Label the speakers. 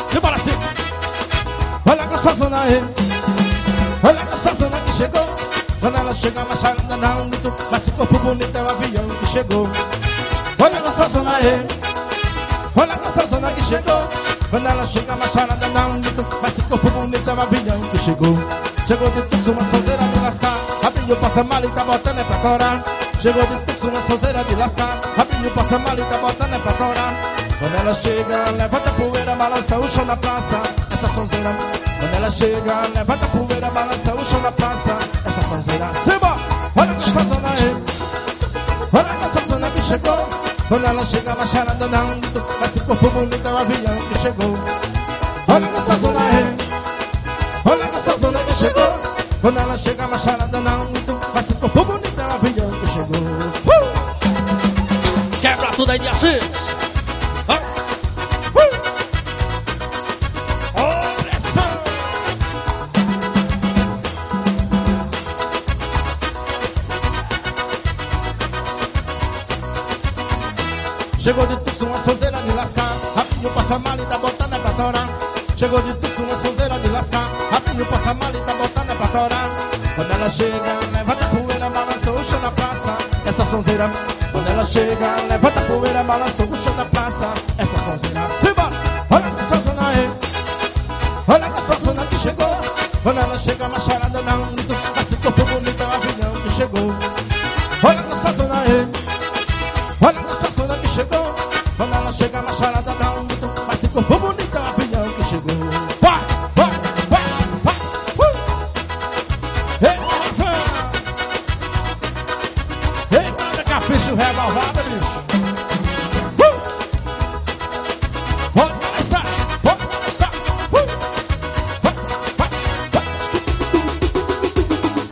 Speaker 1: Simbora assim. Olha a gostosona aí. Olha a gostosona que chegou. Quando ela chega, macharada não muito. Mas esse corpo bonito é o avião que chegou. Olha a gostosona aí. Olha a gostosona que chegou. Quando ela chega, macharada não muito. Mas esse corpo bonito é o avião que chegou. Chegou de tudo, uma sonzeira de lascar. Abriu o porta-mala e tá botando é pra torar. Chegou de tudo, uma sonzeira de lascar. Abriu o porta-mala e tá botando é pra torar. Quando ela chega, levanta a poeira, balança o chão na praça. Essa sonzeira. Quando ela chega, levanta a poeira, balança o chão na praça. Essa sonzeira. Simba! Olha que sazona aí. Olha que sazona que chegou. Quando ela chega, macharada não. Mas esse corpo bonito é o avião que chegou. Olha que sazona aí. Olha essa zona que chegou. Quando ela chega, macharada não muito. Mas esse corpo bonito é o avião que chegou.
Speaker 2: Quebra tudo aí de Assis.
Speaker 1: Pressão. Chegou de tudo, uma sonzeira de lascar. Abriu o porta-mala e tá botando é pra torar. Chegou de tudo, uma sonzeira de lascar. Abriu o porta-mala e tá botando é pra torar. Quando ela chega, levanta a poeira, balança o chão na praça. Essa sonzeira. Quando ela chega, levanta a poeira, balança o chão na praça. Essa sonzeira. Simba! Olha que sazona aí. Olha que sazona que chegou. Quando ela chega, macharada não muito. Esse corpo bonito é o avião que chegou. Olha que sazona aí. Olha que sazona que chegou. Quando ela chega, macharada não muito. Esse corpo bonito é o avião que chegou. Vai, vai, vai, vai. Ei, capricho revolvado, bicho.